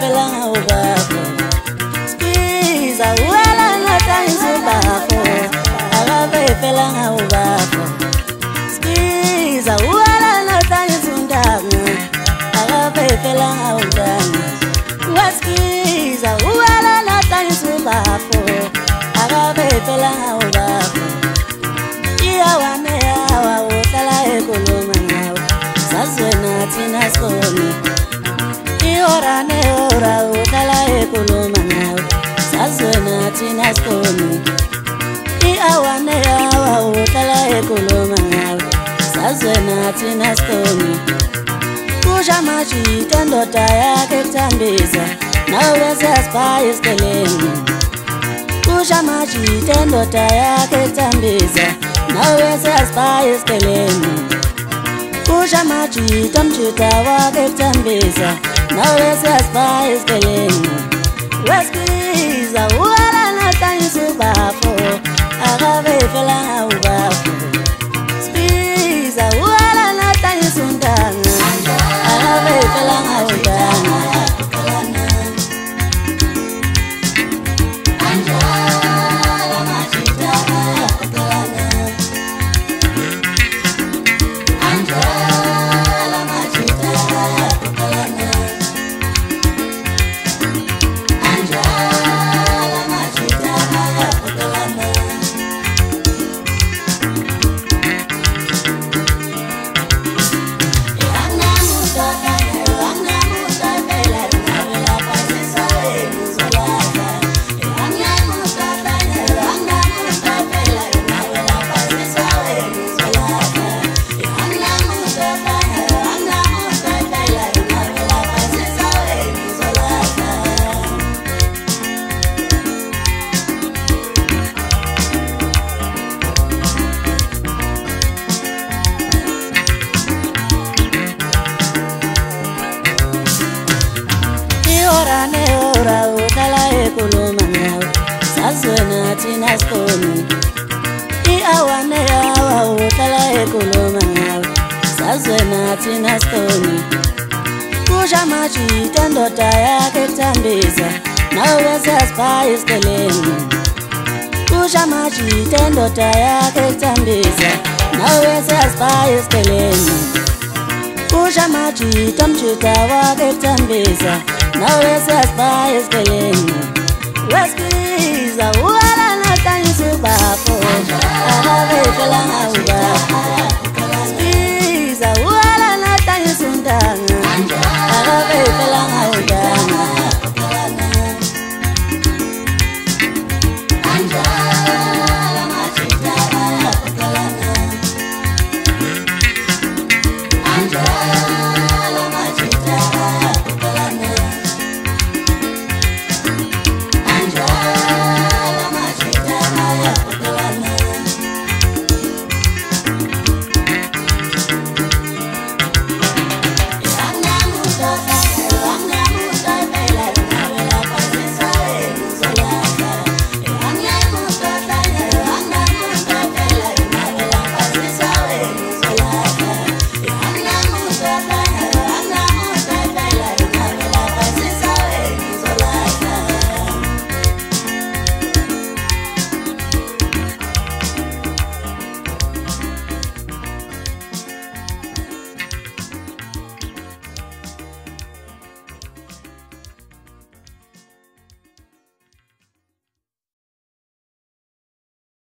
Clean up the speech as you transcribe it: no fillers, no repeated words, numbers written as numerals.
fela ubafo Squeeze wala nata insubafo Agabe fela ubafo Squeeze wala nata insundanga Agabe fela udanga Squeeze wala nata insubafo Agabe fela ubafo Iya wane yawa utala ekuluma ngawo Sazwena tina skoni Iorane ora utala ekuluma ngawo Sazwena tina skoni Iawane yawa utala ekuluma ngawo Sazwena tina skoni Kusha machi tendota yake kutambisa Nawe saspa iskeleni Kusha machi tendota yake kutambisa Nawe saspa iskeleni Kusha machi tamchuta wake kutambisa Nawe saspa iskeleni Weskiza uwala nata insubafo Agabe fela ubafo Spiza uwala nata insundanga Agabe fela udanga Iorane ora utala ekuluma ngawo Sazwena tina skoni Iawane yawa utala ekuluma ngawo Sazwena tina skoni Kusha machi tendota yake kutambisa Nawe saspa iskeleni Kusha machi tendota yake kutambisa Nawe saspa iskeleni Kusha machi tamchuta wake kutambisa Nawe saspa iskeleni Weskiza uwala nata insubafo Agabe fela ubafo